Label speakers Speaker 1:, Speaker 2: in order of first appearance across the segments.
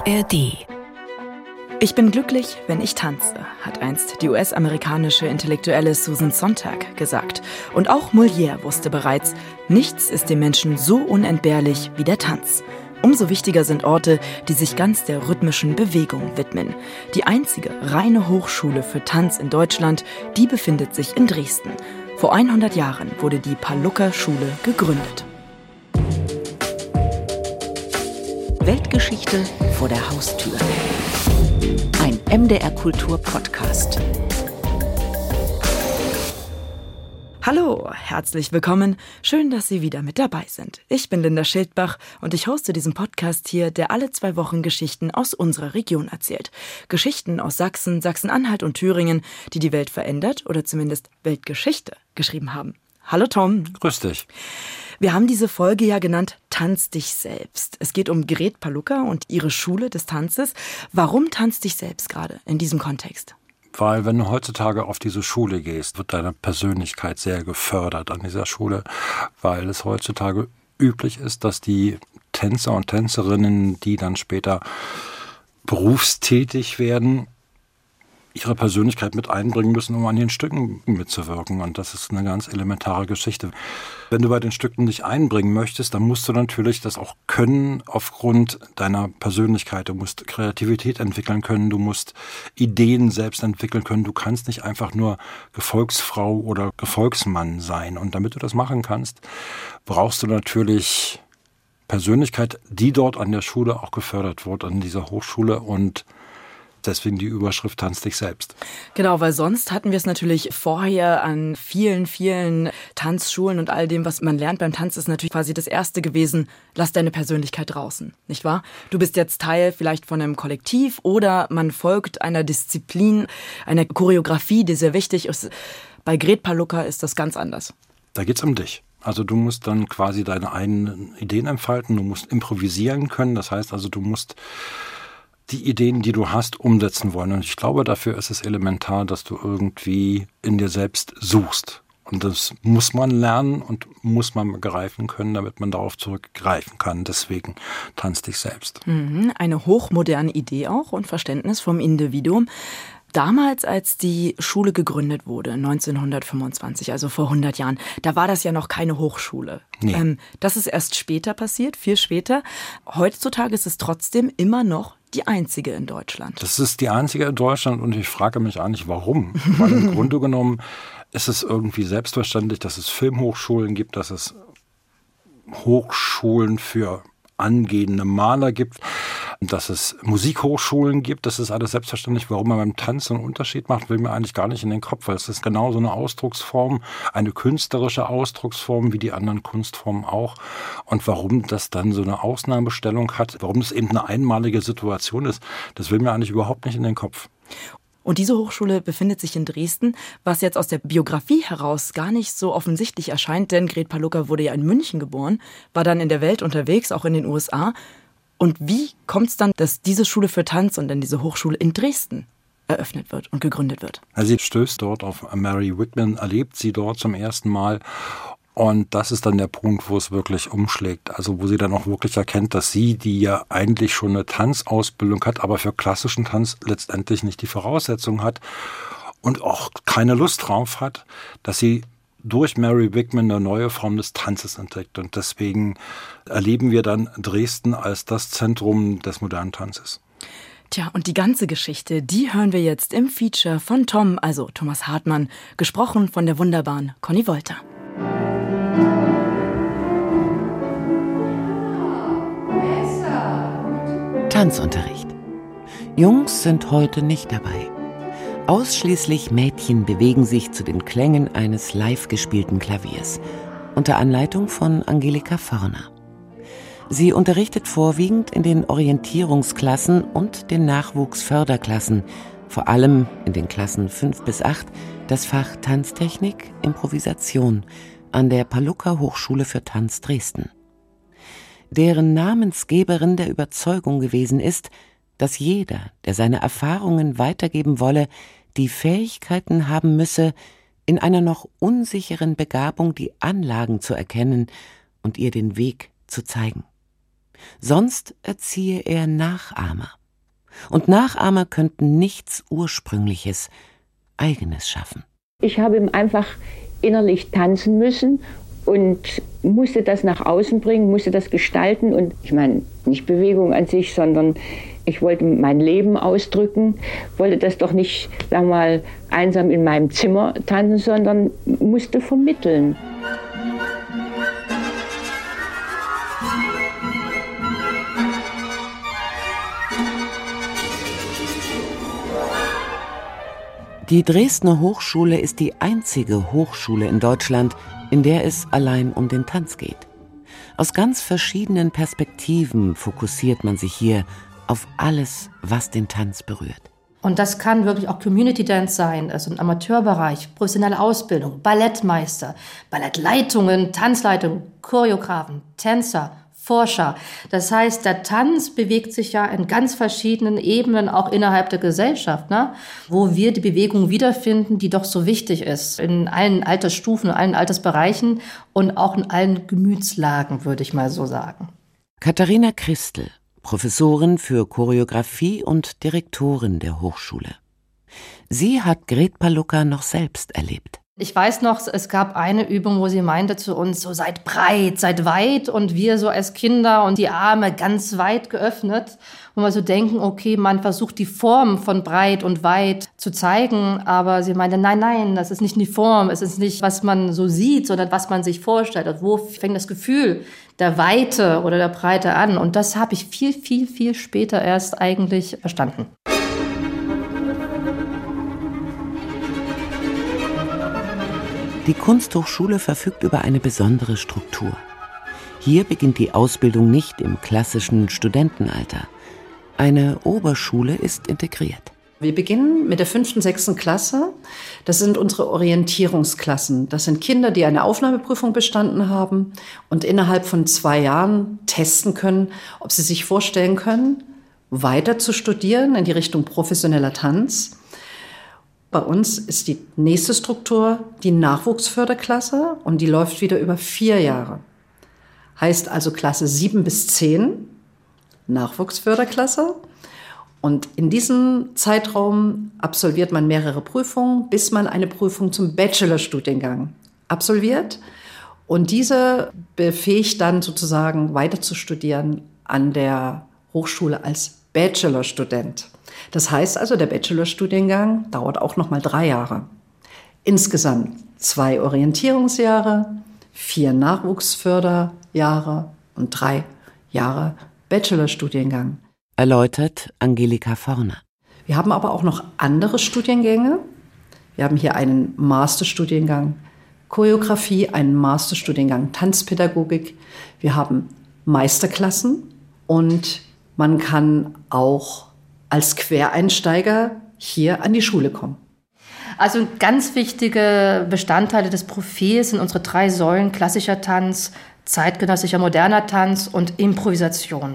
Speaker 1: ARD. Ich bin glücklich, wenn ich tanze, hat einst die US-amerikanische Intellektuelle Susan Sontag gesagt. Und auch Molière wusste bereits, nichts ist dem Menschen so unentbehrlich wie der Tanz. Umso wichtiger sind Orte, die sich ganz der rhythmischen Bewegung widmen. Die einzige reine Hochschule für Tanz in Deutschland, die befindet sich in Dresden. Vor 100 Jahren wurde die Pallucker-Schule gegründet.
Speaker 2: Weltgeschichte vor der Haustür. Ein MDR-Kultur-Podcast.
Speaker 1: Hallo, herzlich willkommen. Schön, dass Sie wieder mit dabei sind. Ich bin Linda Schildbach und ich hoste diesen Podcast hier, der alle 2 Wochen Geschichten aus unserer Region erzählt. Geschichten aus Sachsen, Sachsen-Anhalt und Thüringen, die die Welt verändert oder zumindest Weltgeschichte geschrieben haben. Hallo Tom.
Speaker 3: Grüß dich.
Speaker 1: Wir haben diese Folge ja genannt Tanz dich selbst. Es geht um Gret Pallucker und ihre Schule des Tanzes. Warum tanz dich selbst gerade in diesem Kontext?
Speaker 3: Weil wenn du heutzutage auf diese Schule gehst, wird deine Persönlichkeit sehr gefördert an dieser Schule, weil es heutzutage üblich ist, dass die Tänzer und Tänzerinnen, die dann später berufstätig werden, ihre Persönlichkeit mit einbringen müssen, um an den Stücken mitzuwirken. Und das ist eine ganz elementare Geschichte. Wenn du bei den Stücken dich einbringen möchtest, dann musst du natürlich das auch können aufgrund deiner Persönlichkeit. Du musst Kreativität entwickeln können, du musst Ideen selbst entwickeln können. Du kannst nicht einfach nur Gefolgsfrau oder Gefolgsmann sein. Und damit du das machen kannst, brauchst du natürlich Persönlichkeit, die dort an der Schule auch gefördert wird, an dieser Hochschule, und deswegen die Überschrift Tanz dich selbst.
Speaker 1: Genau, weil sonst hatten wir es natürlich vorher an vielen, vielen Tanzschulen und all dem, was man lernt beim Tanz, ist natürlich quasi das Erste gewesen, lass deine Persönlichkeit draußen, nicht wahr? Du bist jetzt Teil vielleicht von einem Kollektiv oder man folgt einer Disziplin, einer Choreografie, die sehr wichtig ist. Bei Gret Pallucker ist das ganz anders.
Speaker 3: Da geht's um dich. Also du musst dann quasi deine eigenen Ideen entfalten, du musst improvisieren können, das heißt also, du musst die Ideen, die du hast, umsetzen wollen. Und ich glaube, dafür ist es elementar, dass du irgendwie in dir selbst suchst. Und das muss man lernen und muss man greifen können, damit man darauf zurückgreifen kann. Deswegen tanz dich selbst.
Speaker 1: Eine hochmoderne Idee auch und Verständnis vom Individuum. Damals, als die Schule gegründet wurde, 1925, also vor 100 Jahren, da war das ja noch keine Hochschule.
Speaker 3: Nee.
Speaker 1: Das ist erst später passiert, viel später. Heutzutage ist es trotzdem immer noch die einzige in Deutschland.
Speaker 3: Das ist die einzige in Deutschland und ich frage mich eigentlich, warum. Weil im Grunde genommen ist es irgendwie selbstverständlich, dass es Filmhochschulen gibt, dass es Hochschulen für angehende Maler gibt, dass es Musikhochschulen gibt. Das ist alles selbstverständlich. Warum man beim Tanz einen Unterschied macht, will mir eigentlich gar nicht in den Kopf, weil es ist genau so eine Ausdrucksform, eine künstlerische Ausdrucksform wie die anderen Kunstformen auch. Und warum das dann so eine Ausnahmestellung hat, warum es eben eine einmalige Situation ist, das will mir eigentlich überhaupt nicht in den Kopf.
Speaker 1: Und diese Hochschule befindet sich in Dresden, was jetzt aus der Biografie heraus gar nicht so offensichtlich erscheint, denn Gret Pallucker wurde ja in München geboren, war dann in der Welt unterwegs, auch in den USA. Und wie kommt es dann, dass diese Schule für Tanz und dann diese Hochschule in Dresden eröffnet wird und gegründet wird?
Speaker 3: Also sie stößt dort auf Mary Wigman, erlebt sie dort zum ersten Mal. Und das ist dann der Punkt, wo es wirklich umschlägt. Also wo sie dann auch wirklich erkennt, dass sie, die ja eigentlich schon eine Tanzausbildung hat, aber für klassischen Tanz letztendlich nicht die Voraussetzung hat und auch keine Lust drauf hat, dass sie durch Mary Wigman eine neue Form des Tanzes entdeckt. Und deswegen erleben wir dann Dresden als das Zentrum des modernen Tanzes.
Speaker 1: Tja, und die ganze Geschichte, die hören wir jetzt im Feature von Tom, also Thomas Hartmann, gesprochen von der wunderbaren Conny Wolter.
Speaker 2: Tanzunterricht. Jungs sind heute nicht dabei. Ausschließlich Mädchen bewegen sich zu den Klängen eines live gespielten Klaviers, unter Anleitung von Angelika Förner. Sie unterrichtet vorwiegend in den Orientierungsklassen und den Nachwuchsförderklassen, vor allem in den Klassen 5 bis 8, das Fach Tanztechnik, Improvisation an der Pallucker Hochschule für Tanz Dresden. Deren Namensgeberin der Überzeugung gewesen ist, dass jeder, der seine Erfahrungen weitergeben wolle, die Fähigkeiten haben müsse, in einer noch unsicheren Begabung die Anlagen zu erkennen und ihr den Weg zu zeigen. Sonst erziehe er Nachahmer. Und Nachahmer könnten nichts Ursprüngliches, Eigenes schaffen.
Speaker 4: Ich habe einfach innerlich tanzen müssen und musste das nach außen bringen, musste das gestalten. Und ich meine, nicht Bewegung an sich, sondern ich wollte mein Leben ausdrücken, wollte das doch nicht, sagen wir mal, einsam in meinem Zimmer tanzen, sondern musste vermitteln.
Speaker 2: Die Dresdner Hochschule ist die einzige Hochschule in Deutschland, in der es allein um den Tanz geht. Aus ganz verschiedenen Perspektiven fokussiert man sich hier auf alles, was den Tanz berührt.
Speaker 5: Und das kann wirklich auch Community Dance sein, also im Amateurbereich, professionelle Ausbildung, Ballettmeister, Ballettleitungen, Tanzleitungen, Choreografen, Tänzer, Forscher. Das heißt, der Tanz bewegt sich ja in ganz verschiedenen Ebenen, auch innerhalb der Gesellschaft, ne? Wo wir die Bewegung wiederfinden, die doch so wichtig ist. In allen Altersstufen, in allen Altersbereichen und auch in allen Gemütslagen, würde ich mal so sagen.
Speaker 2: Katharina Christel, Professorin für Choreografie und Direktorin der Hochschule. Sie hat Gret Palucca noch selbst erlebt.
Speaker 5: Ich weiß noch, es gab eine Übung, wo sie meinte zu uns, so seid breit, seid weit, und wir so als Kinder und die Arme ganz weit geöffnet, wo wir so denken, okay, man versucht die Form von breit und weit zu zeigen, aber sie meinte, nein, das ist nicht die Form, es ist nicht, was man so sieht, sondern was man sich vorstellt. Und wo fängt das Gefühl der Weite oder der Breite an? Und das habe ich viel später erst eigentlich verstanden.
Speaker 2: Die Kunsthochschule verfügt über eine besondere Struktur. Hier beginnt die Ausbildung nicht im klassischen Studentenalter. Eine Oberschule ist integriert.
Speaker 6: Wir beginnen mit der 5. und 6. Klasse. Das sind unsere Orientierungsklassen. Das sind Kinder, die eine Aufnahmeprüfung bestanden haben und innerhalb von 2 Jahren testen können, ob sie sich vorstellen können, weiter zu studieren in die Richtung professioneller Tanz. Bei uns ist die nächste Struktur die Nachwuchsförderklasse und die läuft wieder über 4 Jahre. Heißt also Klasse 7 bis 10, Nachwuchsförderklasse. Und in diesem Zeitraum absolviert man mehrere Prüfungen, bis man eine Prüfung zum Bachelorstudiengang absolviert. Und diese befähigt dann sozusagen weiter zu studieren an der Hochschule als Bachelorstudent. Das heißt also, der Bachelorstudiengang dauert auch noch mal 3 Jahre. Insgesamt 2 Orientierungsjahre, 4 Nachwuchsförderjahre und 3 Jahre Bachelorstudiengang.
Speaker 2: Erläutert Angelika Forner.
Speaker 6: Wir haben aber auch noch andere Studiengänge. Wir haben hier einen Masterstudiengang Choreografie, einen Masterstudiengang Tanzpädagogik. Wir haben Meisterklassen und man kann auch als Quereinsteiger hier an die Schule kommen.
Speaker 5: Also ganz wichtige Bestandteile des Profils sind unsere 3 Säulen: klassischer Tanz, zeitgenössischer moderner Tanz und Improvisation.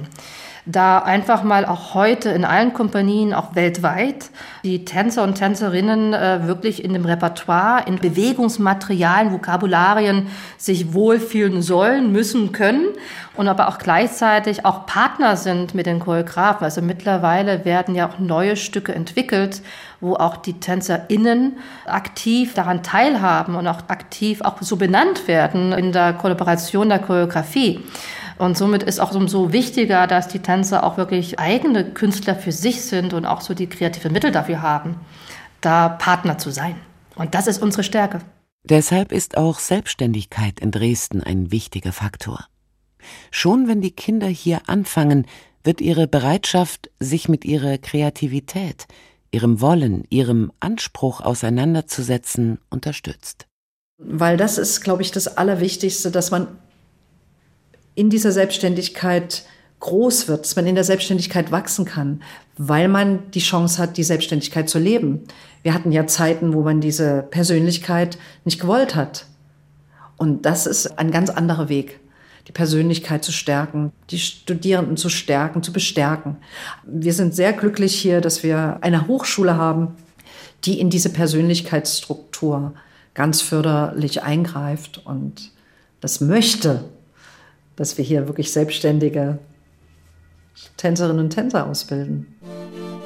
Speaker 5: Da einfach mal auch heute in allen Kompanien, auch weltweit, die Tänzer und Tänzerinnen wirklich in dem Repertoire, in Bewegungsmaterialien, Vokabularien sich wohlfühlen sollen, müssen, können und aber auch gleichzeitig auch Partner sind mit den Choreografen. Also mittlerweile werden ja auch neue Stücke entwickelt, wo auch die TänzerInnen aktiv daran teilhaben und auch aktiv auch so benannt werden in der Kollaboration der Choreografie. Und somit ist auch umso wichtiger, dass die Tänzer auch wirklich eigene Künstler für sich sind und auch so die kreativen Mittel dafür haben, da Partner zu sein. Und das ist unsere Stärke.
Speaker 2: Deshalb ist auch Selbstständigkeit in Dresden ein wichtiger Faktor. Schon wenn die Kinder hier anfangen, wird ihre Bereitschaft, sich mit ihrer Kreativität, ihrem Wollen, ihrem Anspruch auseinanderzusetzen, unterstützt.
Speaker 6: Weil das ist, glaube ich, das Allerwichtigste, dass man in dieser Selbstständigkeit groß wird, dass man in der Selbstständigkeit wachsen kann, weil man die Chance hat, die Selbstständigkeit zu leben. Wir hatten ja Zeiten, wo man diese Persönlichkeit nicht gewollt hat. Und das ist ein ganz anderer Weg, die Persönlichkeit zu stärken, die Studierenden zu stärken, zu bestärken. Wir sind sehr glücklich hier, dass wir eine Hochschule haben, die in diese Persönlichkeitsstruktur ganz förderlich eingreift und das möchte, dass wir hier wirklich selbstständige Tänzerinnen und Tänzer ausbilden.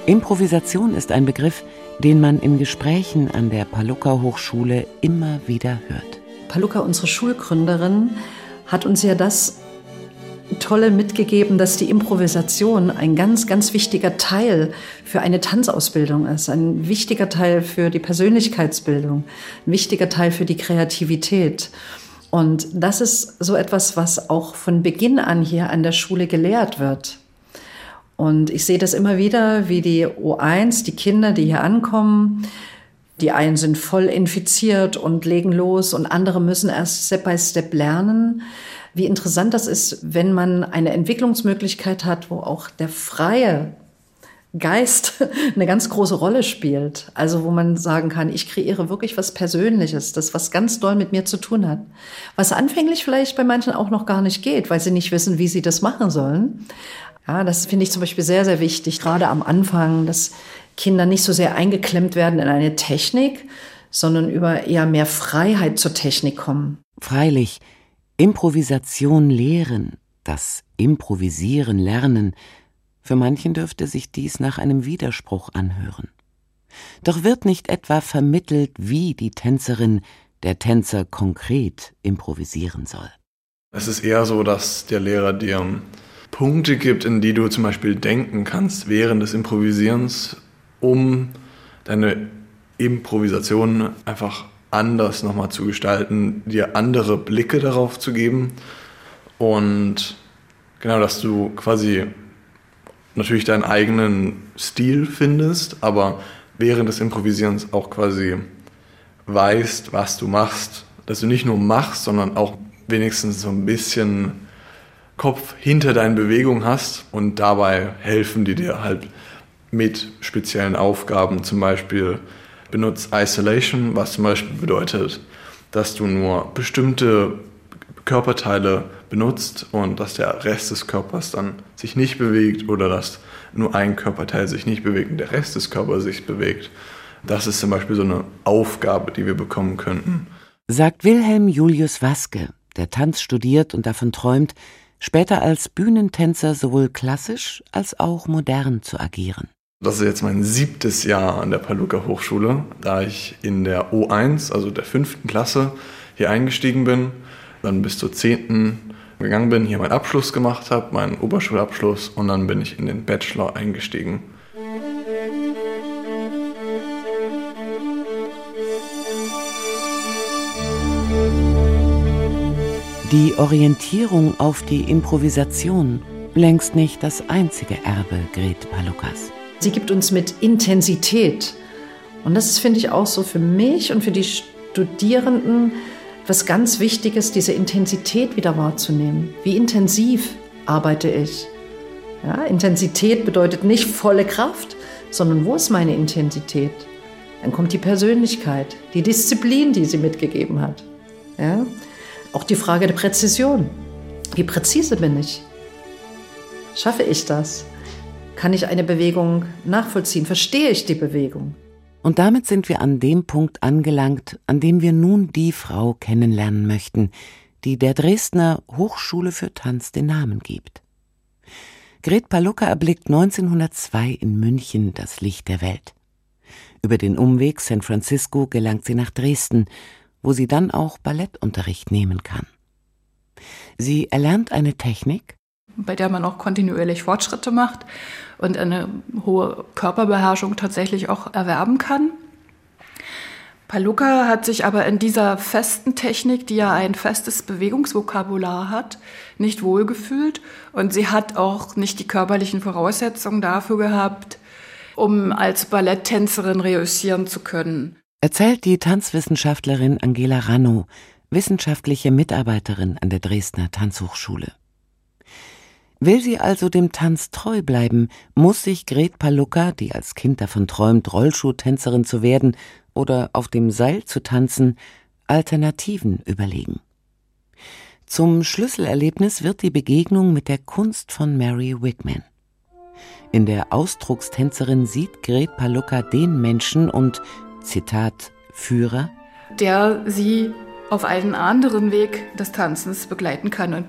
Speaker 2: Improvisation ist ein Begriff, den man in Gesprächen an der Palluca-Hochschule immer wieder hört.
Speaker 6: Palluca, unsere Schulgründerin, hat uns ja das Tolle mitgegeben, dass die Improvisation ein ganz, ganz wichtiger Teil für eine Tanzausbildung ist, ein wichtiger Teil für die Persönlichkeitsbildung, ein wichtiger Teil für die Kreativität. Und das ist so etwas, was auch von Beginn an hier an der Schule gelehrt wird. Und ich sehe das immer wieder, wie die O1, die Kinder, die hier ankommen, die einen sind voll infiziert und legen los und andere müssen erst Step by Step lernen. Wie interessant das ist, wenn man eine Entwicklungsmöglichkeit hat, wo auch der freie Geist eine ganz große Rolle spielt. Also wo man sagen kann, ich kreiere wirklich was Persönliches, das was ganz doll mit mir zu tun hat. Was anfänglich vielleicht bei manchen auch noch gar nicht geht, weil sie nicht wissen, wie sie das machen sollen. Ja, das finde ich zum Beispiel sehr, sehr wichtig, gerade am Anfang, dass Kinder nicht so sehr eingeklemmt werden in eine Technik, sondern über eher mehr Freiheit zur Technik kommen.
Speaker 2: Freilich, Improvisation lehren, das Improvisieren lernen, für manchen dürfte sich dies nach einem Widerspruch anhören. Doch wird nicht etwa vermittelt, wie die Tänzerin, der Tänzer konkret improvisieren soll.
Speaker 7: Es ist eher so, dass der Lehrer dir Punkte gibt, in die du zum Beispiel denken kannst während des Improvisierens, um deine Improvisation einfach anders nochmal zu gestalten, dir andere Blicke darauf zu geben und genau, dass du quasi natürlich deinen eigenen Stil findest, aber während des Improvisierens auch quasi weißt, was du machst, dass du nicht nur machst, sondern auch wenigstens so ein bisschen Kopf hinter deinen Bewegungen hast und dabei helfen die dir halt mit speziellen Aufgaben, zum Beispiel benutzt Isolation, was zum Beispiel bedeutet, dass du nur bestimmte Körperteile benutzt und dass der Rest des Körpers dann sich nicht bewegt oder dass nur ein Körperteil sich nicht bewegt und der Rest des Körpers sich bewegt. Das ist zum Beispiel so eine Aufgabe, die wir bekommen könnten.
Speaker 2: Sagt Wilhelm Julius Waske, der Tanz studiert und davon träumt, später als Bühnentänzer sowohl klassisch als auch modern zu agieren.
Speaker 7: Das ist jetzt mein 7. Jahr an der Palluca-Hochschule, da ich in der O1, also der 5. Klasse, hier eingestiegen bin, dann bis zur 10. gegangen bin, hier meinen Abschluss gemacht habe, meinen Oberschulabschluss und dann bin ich in den Bachelor eingestiegen.
Speaker 2: Die Orientierung auf die Improvisation, längst nicht das einzige Erbe Gret Pallucas.
Speaker 6: Sie gibt uns mit Intensität. Und das ist, finde ich, auch so für mich und für die Studierenden was ganz Wichtiges, diese Intensität wieder wahrzunehmen. Wie intensiv arbeite ich? Ja, Intensität bedeutet nicht volle Kraft, sondern wo ist meine Intensität? Dann kommt die Persönlichkeit, die Disziplin, die sie mitgegeben hat. Ja? Auch die Frage der Präzision. Wie präzise bin ich? Schaffe ich das? Kann ich eine Bewegung nachvollziehen? Verstehe ich die Bewegung?
Speaker 2: Und damit sind wir an dem Punkt angelangt, an dem wir nun die Frau kennenlernen möchten, die der Dresdner Hochschule für Tanz den Namen gibt. Gret Palluca erblickt 1902 in München das Licht der Welt. Über den Umweg San Francisco gelangt sie nach Dresden, wo sie dann auch Ballettunterricht nehmen kann. Sie erlernt eine Technik,
Speaker 8: bei der man auch kontinuierlich Fortschritte macht und eine hohe Körperbeherrschung tatsächlich auch erwerben kann. Palluca hat sich aber in dieser festen Technik, die ja ein festes Bewegungsvokabular hat, nicht wohlgefühlt und sie hat auch nicht die körperlichen Voraussetzungen dafür gehabt, um als Balletttänzerin reüssieren zu können.
Speaker 2: Erzählt die Tanzwissenschaftlerin Angela Rannow, wissenschaftliche Mitarbeiterin an der Dresdner Tanzhochschule. Will sie also dem Tanz treu bleiben, muss sich Gret Palluca, die als Kind davon träumt, Rollschuhtänzerin zu werden oder auf dem Seil zu tanzen, Alternativen überlegen. Zum Schlüsselerlebnis wird die Begegnung mit der Kunst von Mary Wigman. In der Ausdruckstänzerin sieht Gret Palluca den Menschen und, Zitat, Führer,
Speaker 8: der sie auf einen anderen Weg des Tanzens begleiten kann.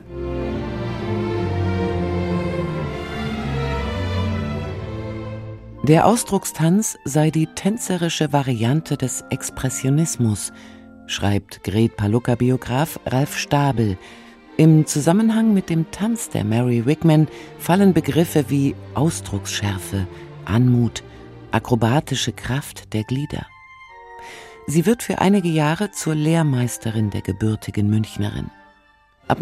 Speaker 2: Der Ausdruckstanz sei die tänzerische Variante des Expressionismus, schreibt Gret Pallucca-Biograf Ralf Stabel. Im Zusammenhang mit dem Tanz der Mary Wigman fallen Begriffe wie Ausdrucksschärfe, Anmut, akrobatische Kraft der Glieder. Sie wird für einige Jahre zur Lehrmeisterin der gebürtigen Münchnerin. Ab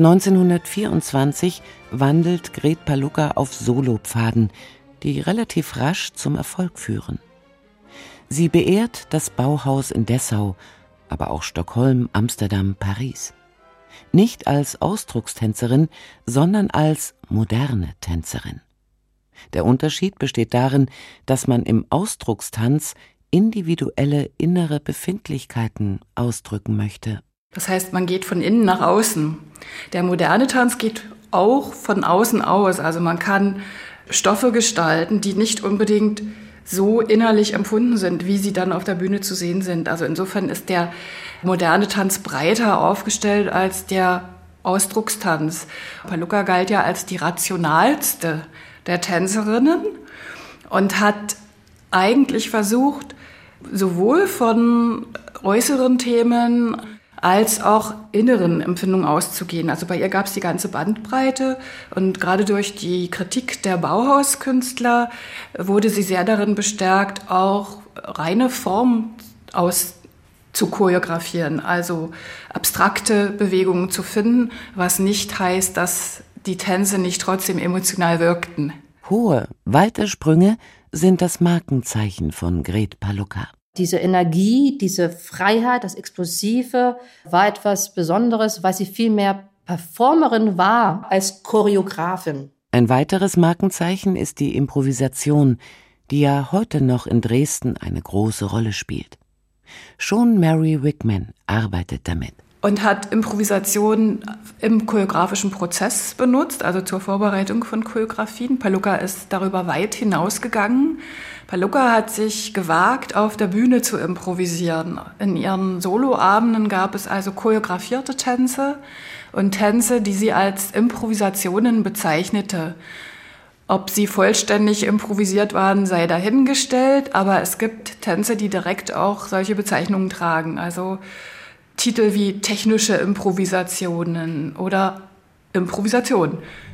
Speaker 2: 1924 wandelt Gret Pallucca auf Solopfaden, die relativ rasch zum Erfolg führen. Sie beehrt das Bauhaus in Dessau, aber auch Stockholm, Amsterdam, Paris. Nicht als Ausdruckstänzerin, sondern als moderne Tänzerin. Der Unterschied besteht darin, dass man im Ausdruckstanz individuelle innere Befindlichkeiten ausdrücken möchte.
Speaker 8: Das heißt, man geht von innen nach außen. Der moderne Tanz geht auch von außen aus. Also man kann Stoffe gestalten, die nicht unbedingt so innerlich empfunden sind, wie sie dann auf der Bühne zu sehen sind. Also insofern ist der moderne Tanz breiter aufgestellt als der Ausdruckstanz. Pallucca galt ja als die rationalste der Tänzerinnen und hat eigentlich versucht, sowohl von äußeren Themen als auch inneren Empfindungen auszugehen. Also bei ihr gab es die ganze Bandbreite und gerade durch die Kritik der Bauhauskünstler wurde sie sehr darin bestärkt, auch reine Form zu choreografieren, also abstrakte Bewegungen zu finden, was nicht heißt, dass die Tänze nicht trotzdem emotional wirkten.
Speaker 2: Hohe, weite Sprünge sind das Markenzeichen von Gret Pallucca.
Speaker 5: Diese Energie, diese Freiheit, das Explosive war etwas Besonderes, weil sie viel mehr Performerin war als Choreografin.
Speaker 2: Ein weiteres Markenzeichen ist die Improvisation, die ja heute noch in Dresden eine große Rolle spielt. Schon Mary Wigman arbeitet damit.
Speaker 8: Und hat Improvisation im choreografischen Prozess benutzt, also zur Vorbereitung von Choreografien. Pallucca ist darüber weit hinausgegangen. Pallucca hat sich gewagt, auf der Bühne zu improvisieren. In ihren Soloabenden gab es also choreografierte Tänze und Tänze, die sie als Improvisationen bezeichnete. Ob sie vollständig improvisiert waren, sei dahingestellt, aber es gibt Tänze, die direkt auch solche Bezeichnungen tragen. Also Titel wie technische Improvisationen oder Improvisation.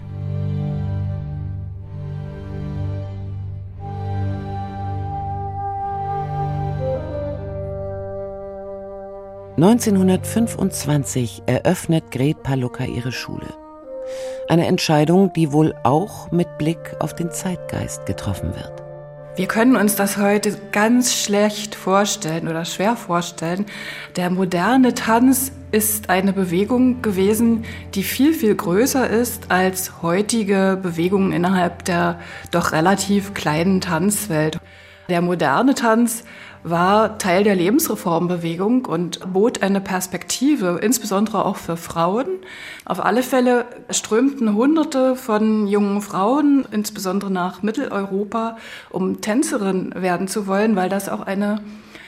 Speaker 2: (1925) eröffnet Gret Pallucca ihre Schule. Eine Entscheidung, die wohl auch mit Blick auf den Zeitgeist getroffen wird.
Speaker 8: Wir können uns das heute ganz schlecht vorstellen oder schwer vorstellen. Der moderne Tanz ist eine Bewegung gewesen, die viel, viel größer ist als heutige Bewegungen innerhalb der doch relativ kleinen Tanzwelt. Der moderne Tanz war Teil der Lebensreformbewegung und bot eine Perspektive, insbesondere auch für Frauen. Auf alle Fälle strömten Hunderte von jungen Frauen, insbesondere nach Mitteleuropa, um Tänzerin werden zu wollen, weil das auch eine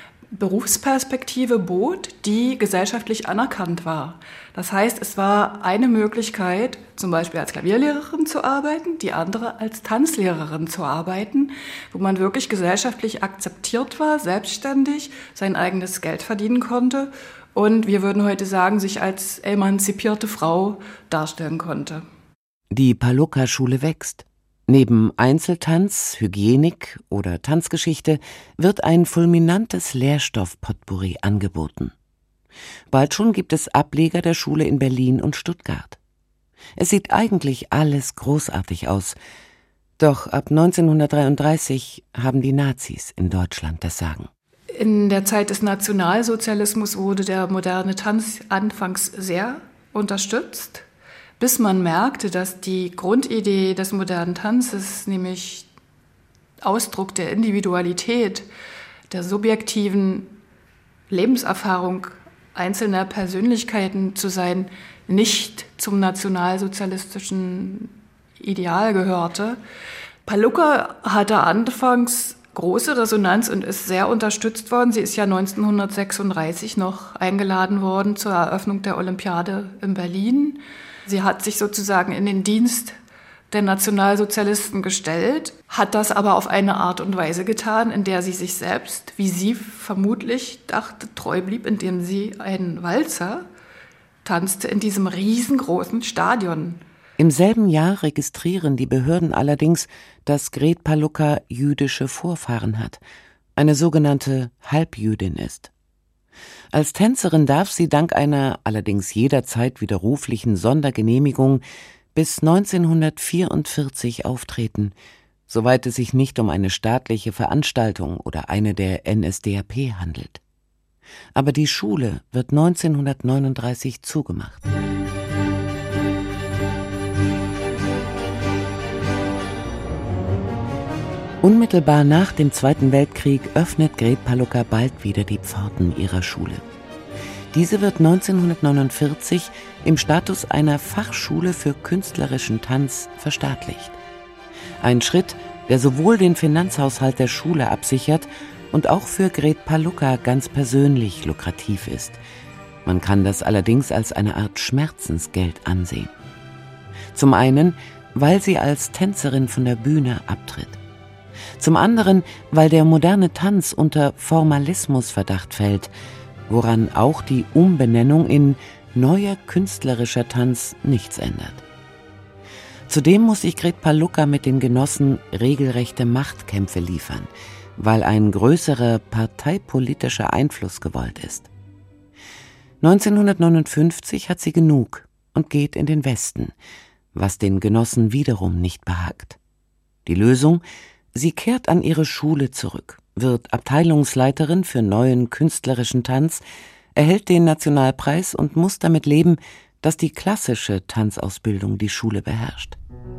Speaker 8: Berufsperspektive bot, die gesellschaftlich anerkannt war. Das heißt, es war eine Möglichkeit, zum Beispiel als Klavierlehrerin zu arbeiten, die andere als Tanzlehrerin zu arbeiten, wo man wirklich gesellschaftlich akzeptiert war, selbstständig sein eigenes Geld verdienen konnte und wir würden heute sagen, sich als emanzipierte Frau darstellen konnte.
Speaker 2: Die Pallucca-Schule wächst. Neben Einzeltanz, Hygienik oder Tanzgeschichte wird ein fulminantes Lehrstoff-Potpourri angeboten. Bald schon gibt es Ableger der Schule in Berlin und Stuttgart. Es sieht eigentlich alles großartig aus. Doch ab 1933 haben die Nazis in Deutschland das Sagen.
Speaker 8: In der Zeit des Nationalsozialismus wurde der moderne Tanz anfangs sehr unterstützt, bis man merkte, dass die Grundidee des modernen Tanzes, nämlich Ausdruck der Individualität, der subjektiven Lebenserfahrung einzelner Persönlichkeiten zu sein, nicht zum nationalsozialistischen Ideal gehörte. Pallucca hatte anfangs große Resonanz und ist sehr unterstützt worden. Sie ist ja 1936 noch eingeladen worden zur Eröffnung der Olympiade in Berlin. Sie hat sich sozusagen in den Dienst der Nationalsozialisten gestellt, hat das aber auf eine Art und Weise getan, in der sie sich selbst, wie sie vermutlich dachte, treu blieb, indem sie einen Walzer tanzte in diesem riesengroßen Stadion.
Speaker 2: Im selben Jahr registrieren die Behörden allerdings, dass Gret Palucka jüdische Vorfahren hat, eine sogenannte Halbjüdin ist. Als Tänzerin darf sie dank einer allerdings jederzeit widerruflichen Sondergenehmigung bis 1944 auftreten, soweit es sich nicht um eine staatliche Veranstaltung oder eine der NSDAP handelt. Aber die Schule wird 1939 zugemacht. Unmittelbar nach dem Zweiten Weltkrieg öffnet Gret Palucka bald wieder die Pforten ihrer Schule. Diese wird 1949 im Status einer Fachschule für künstlerischen Tanz verstaatlicht. Ein Schritt, der sowohl den Finanzhaushalt der Schule absichert und auch für Gret Palucka ganz persönlich lukrativ ist. Man kann das allerdings als eine Art Schmerzensgeld ansehen. Zum einen, weil sie als Tänzerin von der Bühne abtritt. Zum anderen, weil der moderne Tanz unter Formalismusverdacht fällt, woran auch die Umbenennung in neuer künstlerischer Tanz nichts ändert. Zudem muss sich Gret Palucka mit den Genossen regelrechte Machtkämpfe liefern, weil ein größerer parteipolitischer Einfluss gewollt ist. 1959 hat sie genug und geht in den Westen, was den Genossen wiederum nicht behagt. Die Lösung: sie kehrt an ihre Schule zurück, wird Abteilungsleiterin für neuen künstlerischen Tanz, erhält den Nationalpreis und muss damit leben, dass die klassische Tanzausbildung die Schule beherrscht.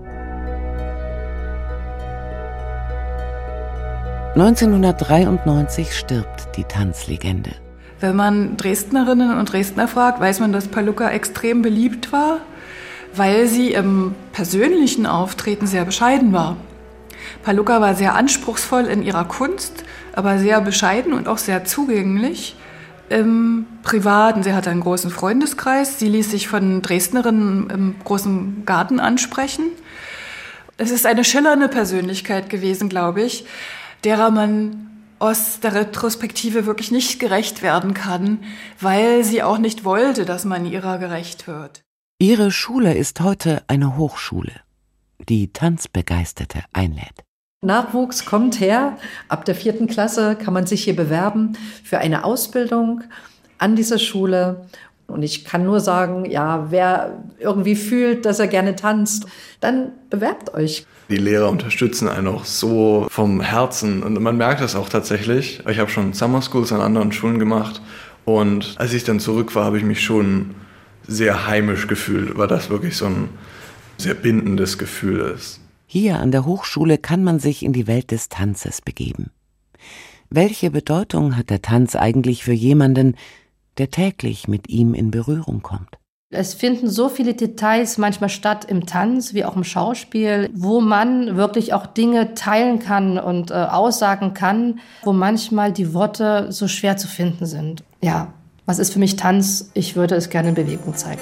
Speaker 2: 1993 stirbt die Tanzlegende.
Speaker 8: Wenn man Dresdnerinnen und Dresdner fragt, weiß man, dass Palucka extrem beliebt war, weil sie im persönlichen Auftreten sehr bescheiden war. Palucka war sehr anspruchsvoll in ihrer Kunst, aber sehr bescheiden und auch sehr zugänglich im Privaten. Sie hatte einen großen Freundeskreis. Sie ließ sich von Dresdnerinnen im großen Garten ansprechen. Es ist eine schillernde Persönlichkeit gewesen, glaube ich, derer man aus der Retrospektive wirklich nicht gerecht werden kann, weil sie auch nicht wollte, dass man ihrer gerecht wird.
Speaker 2: Ihre Schule ist heute eine Hochschule, die Tanzbegeisterte einlädt.
Speaker 6: Nachwuchs kommt her. Ab der 4. Klasse kann man sich hier bewerben für eine Ausbildung an dieser Schule. Und ich kann nur sagen, ja, wer irgendwie fühlt, dass er gerne tanzt, dann bewerbt euch.
Speaker 7: Die Lehrer unterstützen einen auch so vom Herzen. Und man merkt das auch tatsächlich. Ich habe schon Summer Schools an anderen Schulen gemacht. Und als ich dann zurück war, habe ich mich schon sehr heimisch gefühlt, weil das wirklich so ein sehr bindendes Gefühl ist.
Speaker 2: Hier an der Hochschule kann man sich in die Welt des Tanzes begeben. Welche Bedeutung hat der Tanz eigentlich für jemanden, der täglich mit ihm in Berührung kommt?
Speaker 5: Es finden so viele Details manchmal statt im Tanz wie auch im Schauspiel, wo man wirklich auch Dinge teilen kann und aussagen kann, wo manchmal die Worte so schwer zu finden sind. Ja, was ist für mich Tanz? Ich würde es gerne in Bewegung zeigen.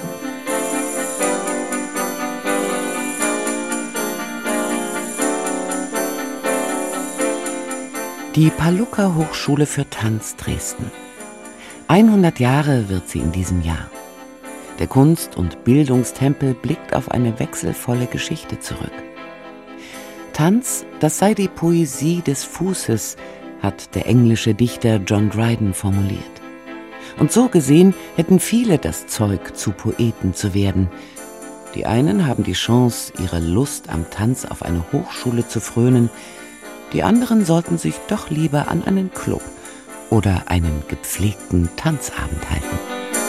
Speaker 2: Die Palucka Hochschule für Tanz Dresden. 100 Jahre wird sie in diesem Jahr. Der Kunst- und Bildungstempel blickt auf eine wechselvolle Geschichte zurück. Tanz, das sei die Poesie des Fußes, hat der englische Dichter John Dryden formuliert. Und so gesehen hätten viele das Zeug, zu Poeten zu werden. Die einen haben die Chance, ihre Lust am Tanz auf eine Hochschule zu frönen, die anderen sollten sich doch lieber an einen Club oder einen gepflegten Tanzabend halten.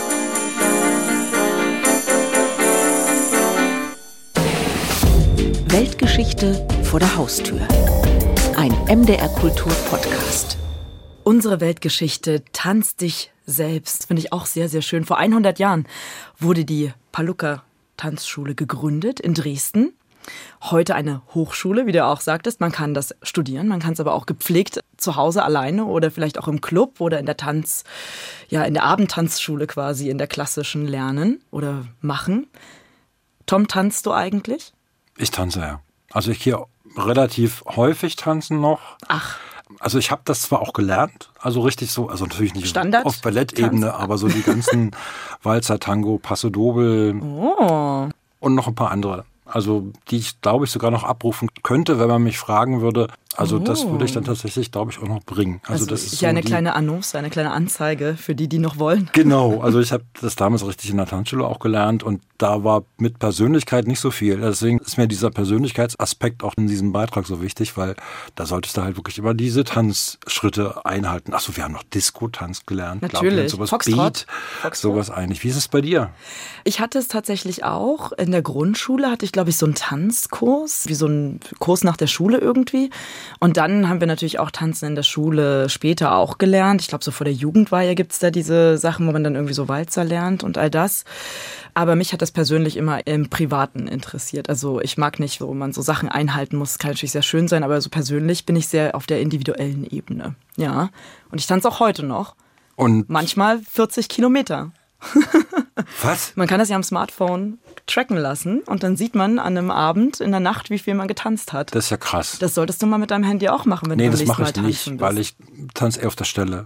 Speaker 1: Weltgeschichte vor der Haustür. Ein MDR-Kultur-Podcast. Unsere Weltgeschichte tanzt dich selbst. Finde ich auch sehr, sehr schön. Vor 100 Jahren wurde die Palucka Tanzschule gegründet in Dresden. Heute eine Hochschule, wie du auch sagtest. Man kann das studieren, man kann es aber auch gepflegt zu Hause alleine oder vielleicht auch im Club oder in der in der Abendtanzschule quasi, in der klassischen lernen oder machen. Tom, tanzt du eigentlich?
Speaker 3: Ich tanze, ja. Also ich gehe relativ häufig tanzen noch.
Speaker 1: Ach.
Speaker 3: Also ich habe das zwar auch gelernt, also richtig so, also natürlich nicht
Speaker 1: Standard
Speaker 3: auf Ballettebene, aber so die ganzen Walzer, Tango, Paso Doble und noch ein paar andere. Also die ich, glaube ich, sogar noch abrufen könnte, wenn man mich fragen würde. Also das würde ich dann tatsächlich, glaube ich, auch noch bringen. Also das ist
Speaker 1: ja
Speaker 3: so
Speaker 1: eine kleine Annonce, eine kleine Anzeige für die noch wollen.
Speaker 3: Genau, also ich habe das damals richtig in der Tanzschule auch gelernt und da war mit Persönlichkeit nicht so viel. Deswegen ist mir dieser Persönlichkeitsaspekt auch in diesem Beitrag so wichtig, weil da solltest du halt wirklich immer diese Tanzschritte einhalten. Achso, wir haben noch Disco-Tanz gelernt.
Speaker 1: Natürlich,
Speaker 3: sowas
Speaker 1: Foxtrot.
Speaker 3: Sowas eigentlich. Wie ist es bei dir?
Speaker 1: Ich hatte es tatsächlich auch. In der Grundschule hatte ich, glaube ich, so einen Tanzkurs, wie so einen Kurs nach der Schule irgendwie. Und dann haben wir natürlich auch Tanzen in der Schule später auch gelernt. Ich glaube, so vor der Jugendweihe gibt es da diese Sachen, wo man dann irgendwie so Walzer lernt und all das. Aber mich hat das persönlich immer im Privaten interessiert. Also ich mag nicht, wo man so Sachen einhalten muss. Das kann natürlich sehr schön sein, aber so persönlich bin ich sehr auf der individuellen Ebene. Ja, und ich tanze auch heute noch.
Speaker 3: Und
Speaker 1: manchmal 40 Kilometer.
Speaker 3: Was?
Speaker 1: Man kann das ja am Smartphone tracken lassen und dann sieht man an einem Abend in der Nacht, wie viel man getanzt hat.
Speaker 3: Das ist ja krass.
Speaker 1: Das solltest du mal mit deinem Handy auch machen, wenn du
Speaker 3: das
Speaker 1: nächsten
Speaker 3: mache
Speaker 1: Mal
Speaker 3: ich
Speaker 1: tanzen
Speaker 3: nicht,
Speaker 1: bist.
Speaker 3: weil ich tanze eher auf der Stelle.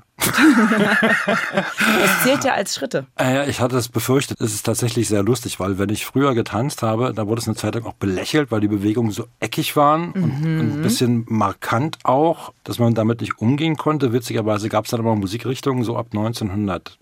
Speaker 1: Das zählt ja als Schritte.
Speaker 3: Ich hatte es befürchtet. Es ist tatsächlich sehr lustig, weil wenn ich früher getanzt habe, da wurde es eine Zeit lang auch belächelt, weil die Bewegungen so eckig waren und ein bisschen markant auch, dass man damit nicht umgehen konnte. Witzigerweise gab es dann aber Musikrichtungen so ab 1980,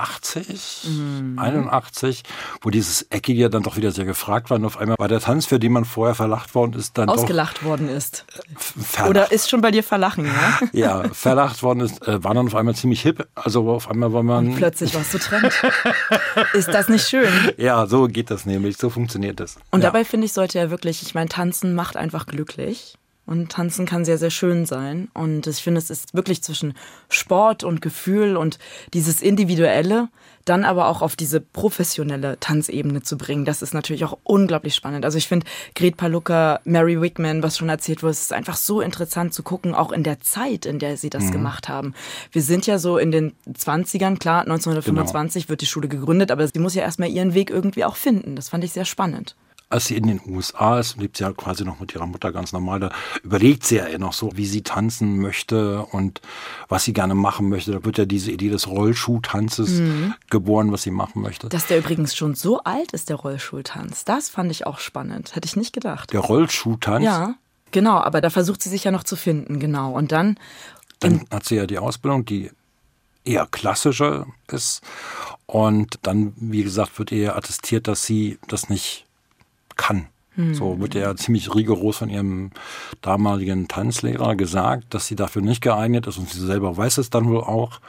Speaker 3: 81, wo dieses Eckige dann doch wieder sehr gefragt war. Und auf einmal war der Tanz, für den man vorher verlacht worden ist, dann
Speaker 1: ausgelacht worden ist. Oder ist schon bei dir verlachen, ja?
Speaker 3: Ja, verlacht worden ist, war dann auf einmal ziemlich hip. Also auf einmal war man...
Speaker 1: Und plötzlich warst du Trend. Ist das nicht schön?
Speaker 3: Ja, so geht das nämlich, so funktioniert das.
Speaker 1: Und dabei finde ich, sollte ja wirklich, ich meine, Tanzen macht einfach glücklich. Und Tanzen kann sehr, sehr schön sein. Und ich finde, es ist wirklich zwischen Sport und Gefühl und dieses Individuelle, dann aber auch auf diese professionelle Tanzebene zu bringen. Das ist natürlich auch unglaublich spannend. Also ich finde, Gret Palucca, Mary Wigman, was schon erzählt wurde, es ist einfach so interessant zu gucken, auch in der Zeit, in der sie das gemacht haben. Wir sind ja so in den 20ern, klar, 1925 wird die Schule gegründet, aber sie muss ja erstmal ihren Weg irgendwie auch finden. Das fand ich sehr spannend.
Speaker 3: Als sie in den USA ist, lebt sie ja quasi noch mit ihrer Mutter ganz normal. Da überlegt sie ja eher noch so, wie sie tanzen möchte und was sie gerne machen möchte. Da wird ja diese Idee des Rollschuhtanzes geboren, was sie machen möchte.
Speaker 1: Dass der übrigens schon so alt ist, der Rollschuhtanz, das fand ich auch spannend. Hätte ich nicht gedacht.
Speaker 3: Der Rollschuhtanz?
Speaker 1: Ja, genau. Aber da versucht sie sich ja noch zu finden, genau. Und dann
Speaker 3: hat sie ja die Ausbildung, die eher klassischer ist. Und dann, wie gesagt, wird ihr attestiert, dass sie das nicht kann. So wird ja ziemlich rigoros von ihrem damaligen Tanzlehrer gesagt, dass sie dafür nicht geeignet ist und sie selber weiß es dann wohl auch.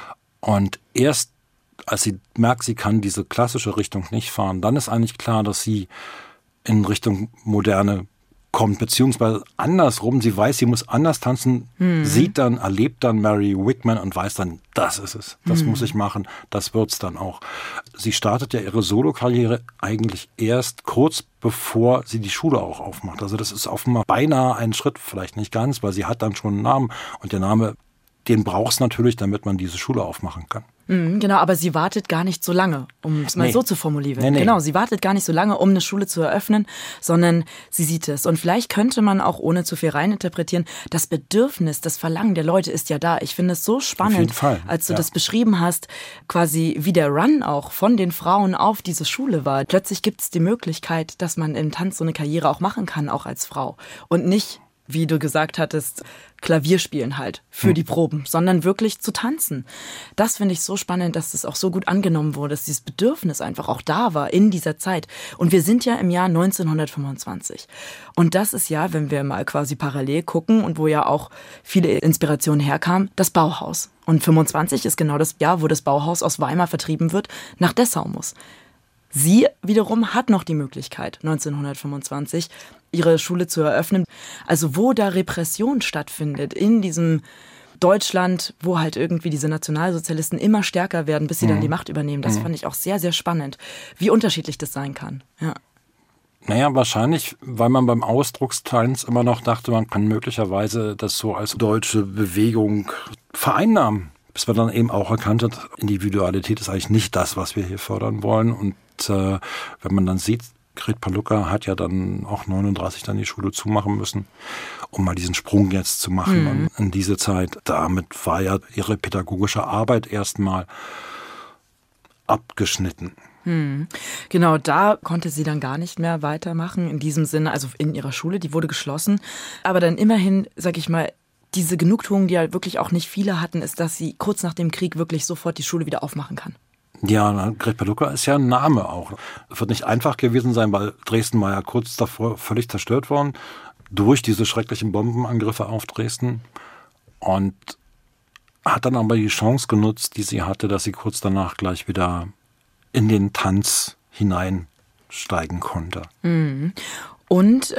Speaker 3: Und erst als sie merkt, sie kann diese klassische Richtung nicht fahren, dann ist eigentlich klar, dass sie in Richtung Moderne kommt, beziehungsweise andersrum. Sie weiß, sie muss anders tanzen, sieht dann, erlebt dann Mary Wigman und weiß dann, das ist es, das muss ich machen, das wird's dann auch. Sie startet ja ihre Solokarriere eigentlich erst kurz bevor sie die Schule auch aufmacht. Also das ist offenbar beinahe ein Schritt, vielleicht nicht ganz, weil sie hat dann schon einen Namen und der Name, den brauchst du natürlich, damit man diese Schule aufmachen kann.
Speaker 1: Genau, aber sie wartet gar nicht so lange, um es mal so zu formulieren. Nee. Genau, sie wartet gar nicht so lange, um eine Schule zu eröffnen, sondern sie sieht es. Und vielleicht könnte man auch, ohne zu viel reininterpretieren, das Bedürfnis, das Verlangen der Leute ist ja da. Ich finde es so spannend,
Speaker 3: auf jeden Fall,
Speaker 1: als du das beschrieben hast, quasi wie der Run auch von den Frauen auf diese Schule war. Plötzlich gibt es die Möglichkeit, dass man im Tanz so eine Karriere auch machen kann, auch als Frau. Und nicht, wie du gesagt hattest, Klavier spielen halt für die Proben, sondern wirklich zu tanzen. Das finde ich so spannend, dass das auch so gut angenommen wurde, dass dieses Bedürfnis einfach auch da war in dieser Zeit. Und wir sind ja im Jahr 1925. Und das ist ja, wenn wir mal quasi parallel gucken und wo ja auch viele Inspirationen herkamen, das Bauhaus. Und 25 ist genau das Jahr, wo das Bauhaus aus Weimar vertrieben wird, nach Dessau muss. Sie wiederum hat noch die Möglichkeit, 1925 ihre Schule zu eröffnen. Also wo da Repression stattfindet in diesem Deutschland, wo halt irgendwie diese Nationalsozialisten immer stärker werden, bis sie dann die Macht übernehmen. Das fand ich auch sehr, sehr spannend, wie unterschiedlich das sein kann. Ja.
Speaker 3: Naja, wahrscheinlich, weil man beim Ausdruckstanz immer noch dachte, man kann möglicherweise das so als deutsche Bewegung vereinnahmen. Bis man dann eben auch erkannt hat, Individualität ist eigentlich nicht das, was wir hier fördern wollen. Und wenn man dann sieht, Gret Palucca hat ja dann auch 39 dann die Schule zumachen müssen, um mal diesen Sprung jetzt zu machen. Und in diese Zeit, damit war ja ihre pädagogische Arbeit erstmal abgeschnitten.
Speaker 1: Genau, da konnte sie dann gar nicht mehr weitermachen in diesem Sinne, also in ihrer Schule, die wurde geschlossen. Aber dann immerhin, sag ich mal, diese Genugtuung, die ja wirklich auch nicht viele hatten, ist, dass sie kurz nach dem Krieg wirklich sofort die Schule wieder aufmachen kann.
Speaker 3: Ja, Gret Palucca ist ja ein Name auch. Es wird nicht einfach gewesen sein, weil Dresden war ja kurz davor völlig zerstört worden durch diese schrecklichen Bombenangriffe auf Dresden und hat dann aber die Chance genutzt, die sie hatte, dass sie kurz danach gleich wieder in den Tanz hineinsteigen konnte.
Speaker 1: Und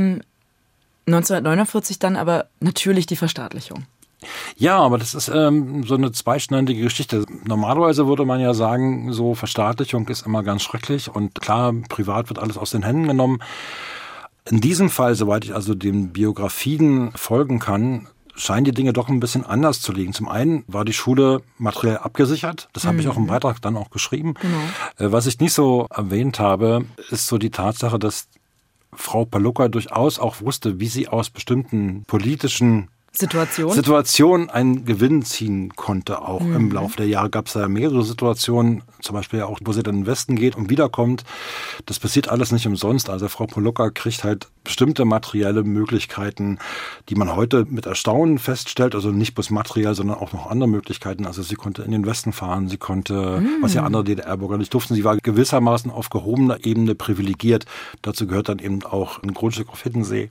Speaker 1: 1949 dann aber natürlich die Verstaatlichung.
Speaker 3: Ja, aber das ist so eine zweischneidige Geschichte. Normalerweise würde man ja sagen, so Verstaatlichung ist immer ganz schrecklich und klar, privat wird alles aus den Händen genommen. In diesem Fall, soweit ich also den Biografien folgen kann, scheinen die Dinge doch ein bisschen anders zu liegen. Zum einen war die Schule materiell abgesichert. Das habe ich auch im Beitrag dann auch geschrieben. Genau. Was ich nicht so erwähnt habe, ist so die Tatsache, dass Frau Palucca durchaus auch wusste, wie sie aus bestimmten politischen Situation einen Gewinn ziehen konnte. Auch im Laufe der Jahre gab es ja mehrere Situationen, zum Beispiel ja auch, wo sie dann in den Westen geht und wiederkommt. Das passiert alles nicht umsonst. Also Frau Palucca kriegt halt bestimmte materielle Möglichkeiten, die man heute mit Erstaunen feststellt. Also nicht bloß materiell, sondern auch noch andere Möglichkeiten. Also sie konnte in den Westen fahren, sie konnte, was ja andere DDR-Bürger nicht durften. Sie war gewissermaßen auf gehobener Ebene privilegiert. Dazu gehört dann eben auch ein Grundstück auf Hiddensee.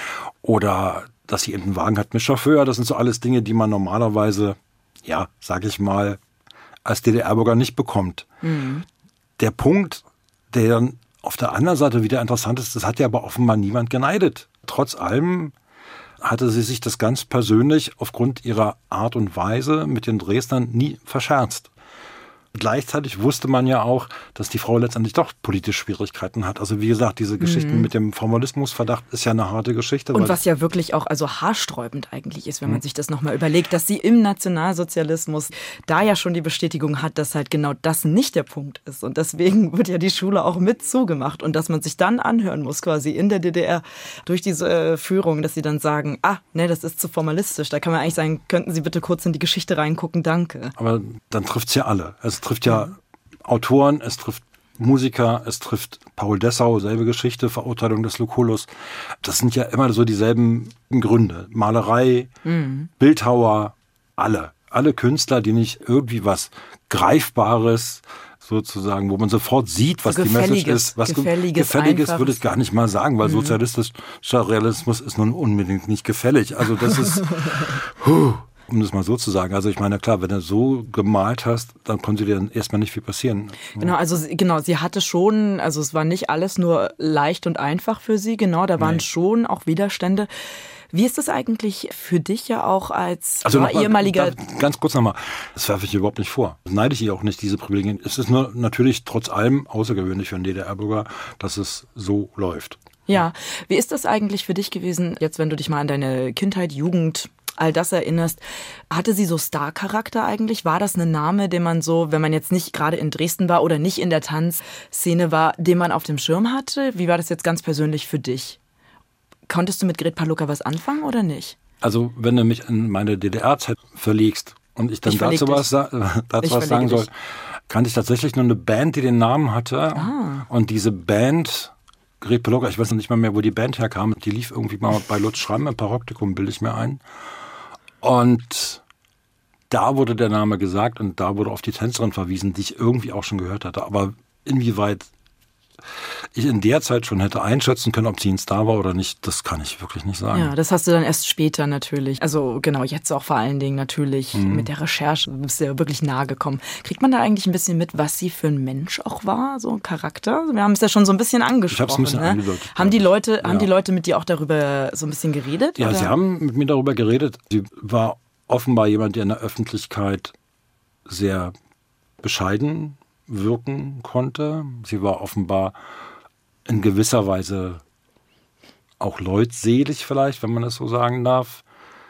Speaker 3: Oder dass sie eben einen Wagen hat mit Chauffeur. Das sind so alles Dinge, die man normalerweise, ja, sage ich mal, als DDR-Bürger nicht bekommt. Der Punkt, der dann auf der anderen Seite wieder interessant ist, das hat ja aber offenbar niemand geneidet. Trotz allem hatte sie sich das ganz persönlich aufgrund ihrer Art und Weise mit den Dresdnern nie verscherzt. Gleichzeitig wusste man ja auch, dass die Frau letztendlich doch politische Schwierigkeiten hat. Also wie gesagt, diese Geschichten mit dem Formalismusverdacht ist ja eine harte Geschichte.
Speaker 1: Und was ja wirklich auch also haarsträubend eigentlich ist, wenn man sich das nochmal überlegt, dass sie im Nationalsozialismus da ja schon die Bestätigung hat, dass halt genau das nicht der Punkt ist. Und deswegen wird ja die Schule auch mit zugemacht. Und dass man sich dann anhören muss quasi in der DDR durch diese Führung, dass sie dann sagen, das ist zu formalistisch. Da kann man eigentlich sagen, könnten Sie bitte kurz in die Geschichte reingucken, danke.
Speaker 3: Aber dann trifft es ja alle. Es trifft ja Autoren, es trifft Musiker, es trifft Paul Dessau, selbe Geschichte, Verurteilung des Lucullus. Das sind ja immer so dieselben Gründe. Malerei, Bildhauer, alle Künstler, die nicht irgendwie was Greifbares sozusagen, wo man sofort sieht, was die Message ist. Was Gefälliges würde ich gar nicht mal sagen, weil sozialistischer Realismus ist nun unbedingt nicht gefällig. Also das ist... Um das mal so zu sagen. Also ich meine, klar, wenn du so gemalt hast, dann konnte dir erstmal nicht viel passieren.
Speaker 1: Genau, sie hatte schon, also es war nicht alles nur leicht und einfach für sie, genau, da waren schon auch Widerstände. Wie ist das eigentlich für dich ja auch als ehemaliger...
Speaker 3: Ganz kurz nochmal, das werfe ich ihr überhaupt nicht vor. Das neide ich ihr auch nicht, diese Privilegien. Es ist nur natürlich trotz allem außergewöhnlich für einen DDR-Bürger, dass es so läuft.
Speaker 1: Ja, wie ist das eigentlich für dich gewesen, jetzt wenn du dich mal an deine Kindheit, Jugend, all das erinnerst? Hatte sie so Star-Charakter eigentlich? War das ein Name, den man so, wenn man jetzt nicht gerade in Dresden war oder nicht in der Tanzszene war, den man auf dem Schirm hatte? Wie war das jetzt ganz persönlich für dich? Konntest du mit Gret Palucca was anfangen oder nicht?
Speaker 3: Also wenn du mich in meine DDR-Zeit verlegst und ich dann dazu was sagen soll, kannte ich tatsächlich nur eine Band, die den Namen hatte. Und diese Band... Gret Palucca, ich weiß noch nicht mal mehr, wo die Band herkam. Die lief irgendwie mal bei Lutz Schramm im Paroptikum, bilde ich mir ein. Und da wurde der Name gesagt und da wurde auf die Tänzerin verwiesen, die ich irgendwie auch schon gehört hatte. Aber inwieweit ich in der Zeit schon hätte einschätzen können, ob sie ein Star war oder nicht, das kann ich wirklich nicht sagen.
Speaker 1: Ja, das hast du dann erst später natürlich. Also genau, jetzt auch vor allen Dingen natürlich mit der Recherche bist du ja wirklich nahe gekommen. Kriegt man da eigentlich ein bisschen mit, was sie für ein Mensch auch war, so ein Charakter? Wir haben es ja schon so ein bisschen angesprochen. Ich habe es ein bisschen angedeutet. Haben die Leute mit dir auch darüber so ein bisschen geredet?
Speaker 3: Ja,
Speaker 1: oder?
Speaker 3: Sie haben mit mir darüber geredet. Sie war offenbar jemand, der in der Öffentlichkeit sehr bescheiden wirken konnte. Sie war offenbar in gewisser Weise auch leutselig vielleicht, wenn man das so sagen darf.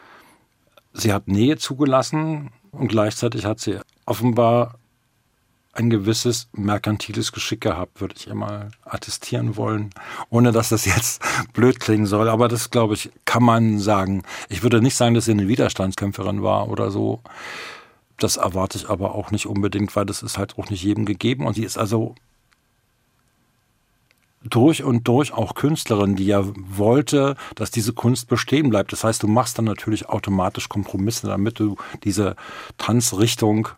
Speaker 3: Sie hat Nähe zugelassen und gleichzeitig hat sie offenbar ein gewisses merkantiles Geschick gehabt, würde ich immer attestieren wollen, ohne dass das jetzt blöd klingen soll. Aber das, glaube ich, kann man sagen. Ich würde nicht sagen, dass sie eine Widerstandskämpferin war oder so. Das erwarte ich aber auch nicht unbedingt, weil das ist halt auch nicht jedem gegeben. Und sie ist also durch und durch auch Künstlerin, die ja wollte, dass diese Kunst bestehen bleibt. Das heißt, du machst dann natürlich automatisch Kompromisse, damit du diese Tanzrichtung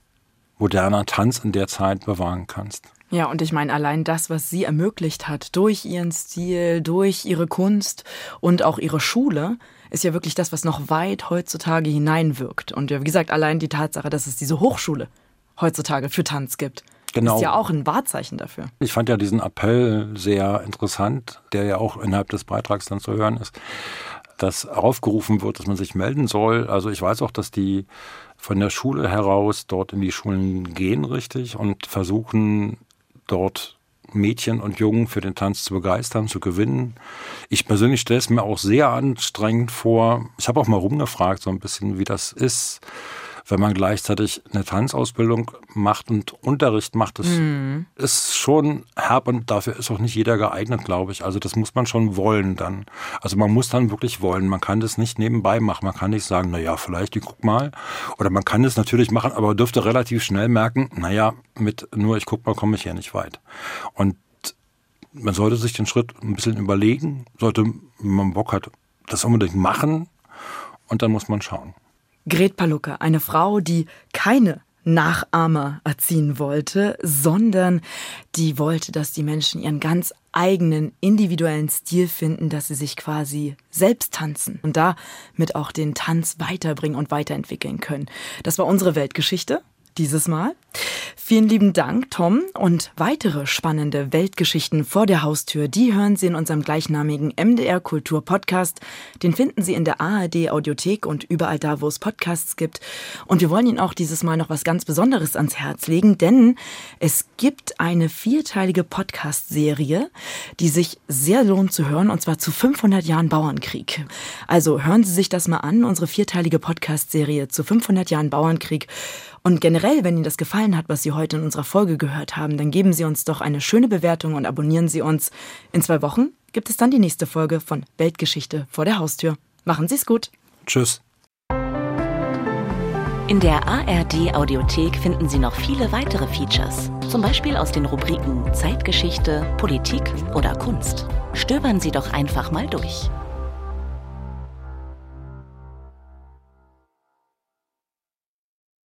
Speaker 3: moderner Tanz in der Zeit bewahren kannst.
Speaker 1: Ja, und ich meine, allein das, was sie ermöglicht hat, durch ihren Stil, durch ihre Kunst und auch ihre Schule, ist ja wirklich das, was noch weit heutzutage hineinwirkt. Und ja, wie gesagt, allein die Tatsache, dass es diese Hochschule heutzutage für Tanz gibt, ist ja auch ein Wahrzeichen dafür.
Speaker 3: Ich fand ja diesen Appell sehr interessant, der ja auch innerhalb des Beitrags dann zu hören ist, dass aufgerufen wird, dass man sich melden soll. Also ich weiß auch, dass die von der Schule heraus dort in die Schulen gehen, richtig, und versuchen dort Mädchen und Jungen für den Tanz zu begeistern, zu gewinnen. Ich persönlich stelle es mir auch sehr anstrengend vor. Ich habe auch mal rumgefragt, so ein bisschen, wie das ist, wenn man gleichzeitig eine Tanzausbildung macht und Unterricht macht. Das ist schon herb und dafür ist auch nicht jeder geeignet, glaube ich. Also das muss man schon wollen dann. Also man muss dann wirklich wollen. Man kann das nicht nebenbei machen. Man kann nicht sagen, naja, vielleicht, ich guck mal. Oder man kann es natürlich machen, aber dürfte relativ schnell merken, naja, mit nur ich guck mal, komme ich hier nicht weit. Und man sollte sich den Schritt ein bisschen überlegen, sollte, wenn man Bock hat, das unbedingt machen und dann muss man schauen.
Speaker 1: Gret Palucke, eine Frau, die keine Nachahmer erziehen wollte, sondern die wollte, dass die Menschen ihren ganz eigenen individuellen Stil finden, dass sie sich quasi selbst tanzen und damit auch den Tanz weiterbringen und weiterentwickeln können. Das war unsere Weltgeschichte dieses Mal. Vielen lieben Dank, Tom. Und weitere spannende Weltgeschichten vor der Haustür, die hören Sie in unserem gleichnamigen MDR Kultur Podcast. Den finden Sie in der ARD Audiothek und überall da, wo es Podcasts gibt. Und wir wollen Ihnen auch dieses Mal noch was ganz Besonderes ans Herz legen, denn es gibt eine 4-teilige Podcast-Serie, die sich sehr lohnt zu hören, und zwar zu 500 Jahren Bauernkrieg. Also hören Sie sich das mal an, unsere 4-teilige Podcast-Serie zu 500 Jahren Bauernkrieg. Und generell, wenn Ihnen das gefallen hat, was Sie heute in unserer Folge gehört haben, dann geben Sie uns doch eine schöne Bewertung und abonnieren Sie uns. In 2 Wochen gibt es dann die nächste Folge von Weltgeschichte vor der Haustür. Machen Sie es gut.
Speaker 3: Tschüss.
Speaker 9: In der ARD Audiothek finden Sie noch viele weitere Features. Zum Beispiel aus den Rubriken Zeitgeschichte, Politik oder Kunst. Stöbern Sie doch einfach mal durch.